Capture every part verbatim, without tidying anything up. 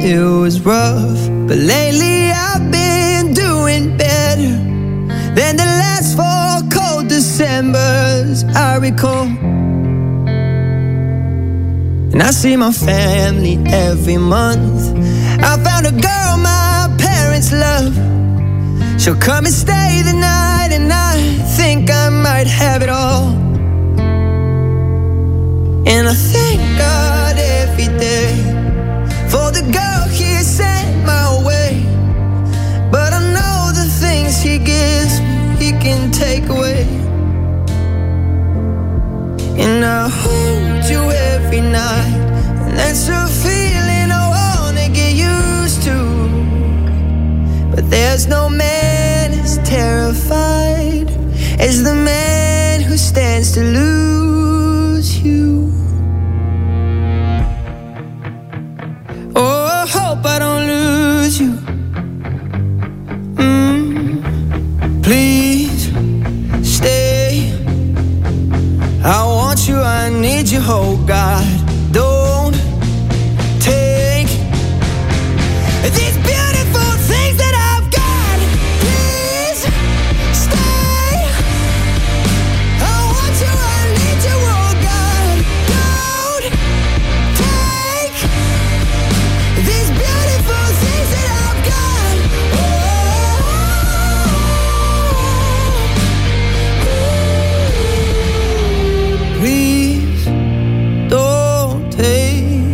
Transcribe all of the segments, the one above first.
it was rough, but lately I've been doing better than the last four cold Decembers I recall. And I see my family every month. I found a girl my parents love. She'll come and stay the night, and I think I might have it all. And I thank God every day for the girl He sent my way. But I know the things He gives me, He can take away. And I hold you every night, and that's a feeling I wanna get used to. But there's no man as terrified as the man who stands to lose you. Oh, I hope I don't lose you. Mm, please stay. I want you, I need you, oh God. Don't take these beautiful things that I've got. Please stay. I want you, I need you, oh God. Don't take these beautiful things that I've got. Oh, please don't take.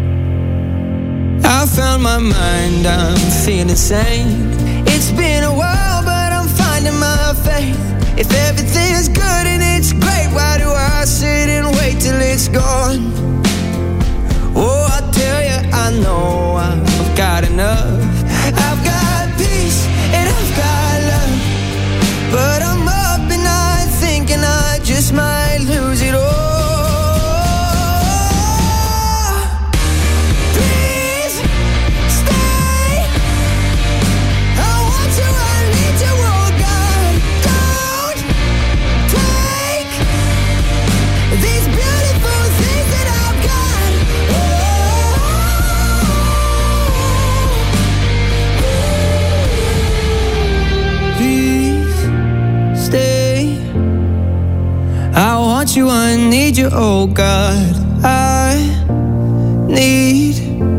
I found my mind, I'm feeling sane. It's been a while, but I'm finding my faith. If everything's good and it's great, why do I sit and wait till it's gone? Oh, I tell you, I know I've got enough. I've got peace and I've got love, but I'm up and I'm thinking I just might lose it all. Please stay. I want you, I need you, oh God. Don't take these beautiful things that I've got. Please stay. I want you, I need you, oh God. I need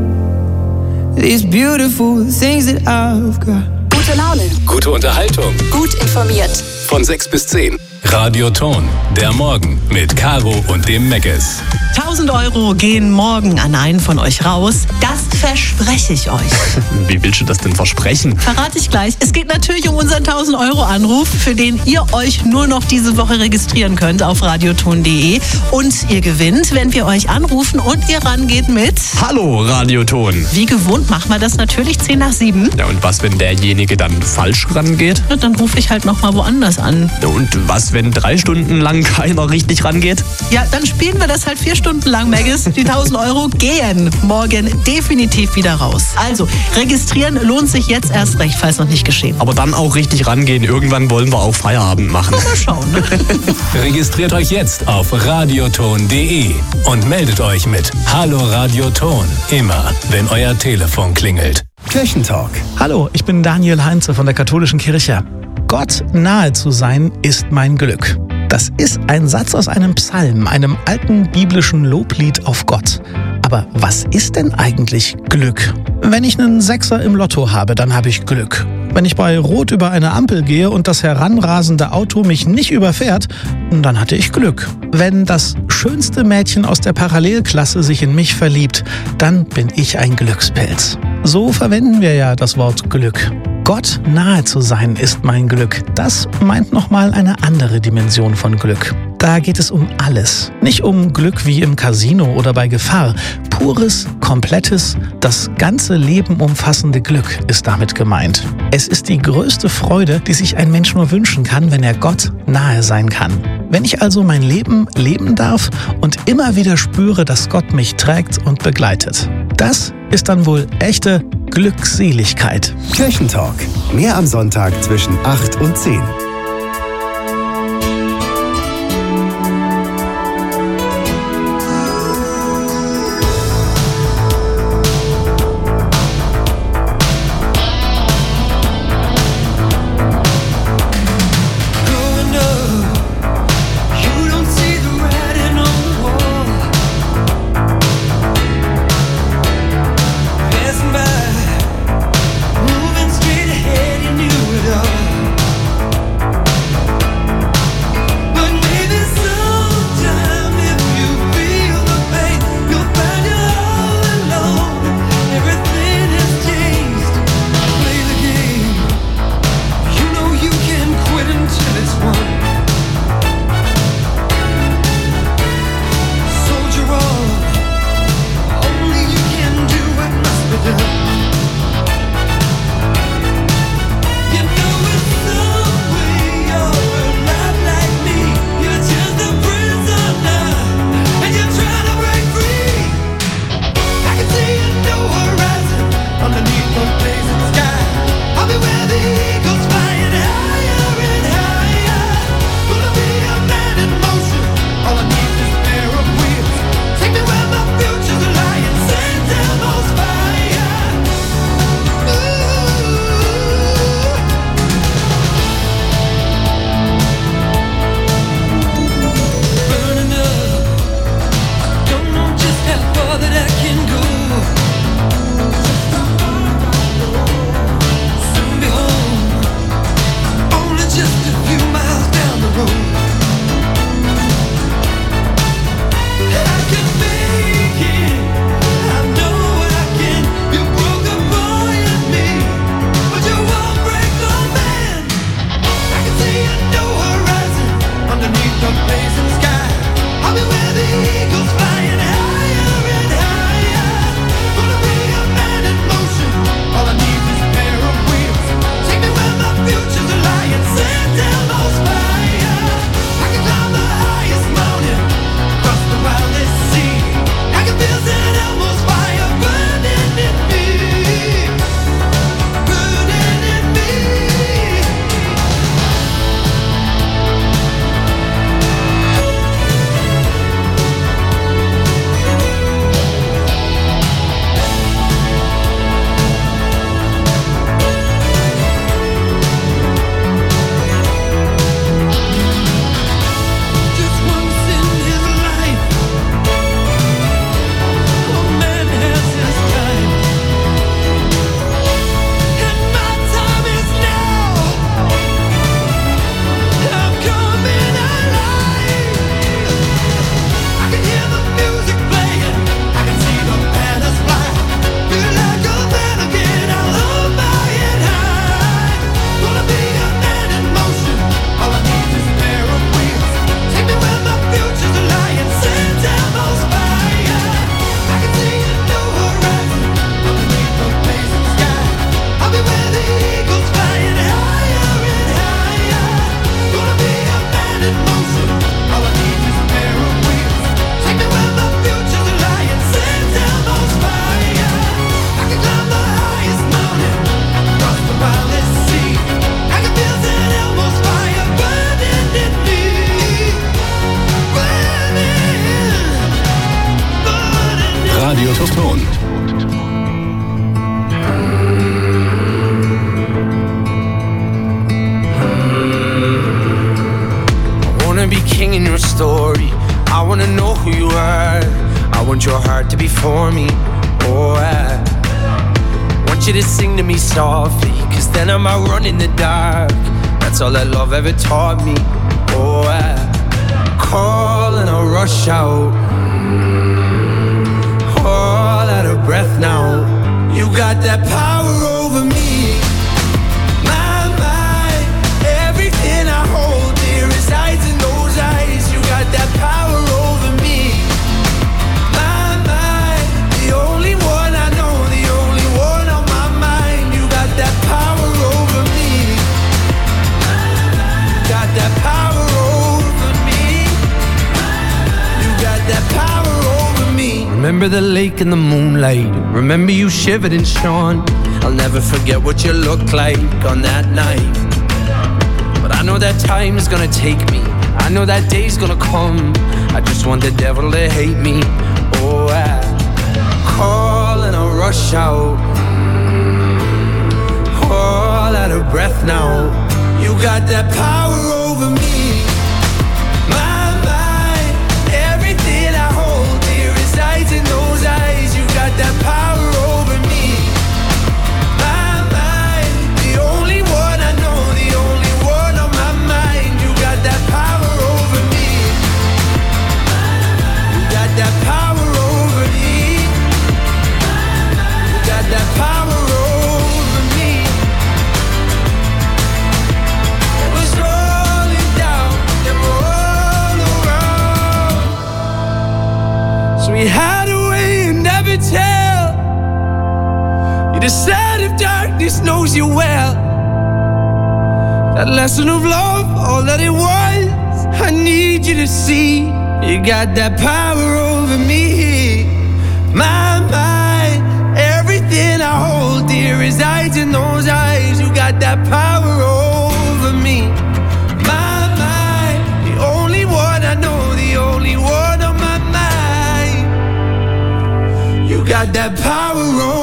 these beautiful things that I've got. Gute Laune. Gute Unterhaltung. Gut informiert. Von sechs bis zehn. Radio Ton. Der Morgen mit Caro und dem Meckes. tausend Euro gehen morgen an einen von euch raus. Das verspreche ich euch. Wie willst du das denn versprechen? Verrate ich gleich. Es geht natürlich um unseren tausend Euro Anruf, für den ihr euch nur noch diese Woche registrieren könnt auf radioton punkt de. Und ihr gewinnt, wenn wir euch anrufen und ihr rangeht mit... Hallo, Radioton. Wie gewohnt machen wir das natürlich zehn nach sieben. Ja, und was, wenn derjenige dann falsch rangeht? Ja, dann rufe ich halt nochmal woanders an. Ja, und was, wenn drei Stunden lang keiner richtig rangeht? Ja, dann spielen wir das halt vier Stunden lang, Maggis. Die tausend Euro gehen morgen definitiv wieder raus. Also, registrieren lohnt sich jetzt erst recht, falls noch nicht geschehen. Aber dann auch richtig rangehen. Irgendwann wollen wir auch Feierabend machen. Mal schauen. Ne? Registriert euch jetzt auf radioton punkt de und meldet euch mit Hallo Radioton. Immer, wenn euer Telefon klingelt. Kirchentalk. Hallo, ich bin Daniel Heinze von der Katholischen Kirche. Gott nahe zu sein ist mein Glück. Das ist ein Satz aus einem Psalm, einem alten biblischen Loblied auf Gott. Aber was ist denn eigentlich Glück? Wenn ich einen Sechser im Lotto habe, dann habe ich Glück. Wenn ich bei Rot über eine Ampel gehe und das heranrasende Auto mich nicht überfährt, dann hatte ich Glück. Wenn das schönste Mädchen aus der Parallelklasse sich in mich verliebt, dann bin ich ein Glückspilz. So verwenden wir ja das Wort Glück. Gott nahe zu sein ist mein Glück. Das meint nochmal eine andere Dimension von Glück. Da geht es um alles. Nicht um Glück wie im Casino oder bei Gefahr. Pures, komplettes, das ganze Leben umfassende Glück ist damit gemeint. Es ist die größte Freude, die sich ein Mensch nur wünschen kann, wenn er Gott nahe sein kann. Wenn ich also mein Leben leben darf und immer wieder spüre, dass Gott mich trägt und begleitet. Das ist dann wohl echte Glückseligkeit. Kirchentalk. Mehr am Sonntag zwischen acht und zehn. Ton. I wanna be king in your story. I wanna know who you are. I want your heart to be for me. Oh, I want you to sing to me softly, cause then I might run in the dark. That's all that love ever taught me. Oh, I call and I rush out, all out of breath now. You got that power over me. My mind, everything I hold dear resides in those eyes. You got that power over me. My mind, the only one I know, the only one on my mind. You got that power over me. Got that power over me. You got that power over me. Remember the lake in the moonlight. Remember you shivered and shone. I'll never forget what you looked like on that night. But I know that time is gonna take me. I know that day's gonna come. I just want the devil to hate me. Oh, I call and I rush out, all out of breath now. You got that power over me. My mind, everything I hold dear resides in those eyes. You got that power over me. My mind, the only one I know, the only one on my mind. You got that power over me. You got that power over me. You got that power over me. It was rolling down and all around. So we hide away and never tell. You decide if darkness knows you well. That lesson of love, all that it was, I need you to see. You got that power over me. My mind, everything I hold dear resides in those eyes. You got that power over me. My mind, the only one I know, the only one on my mind. You got that power over me.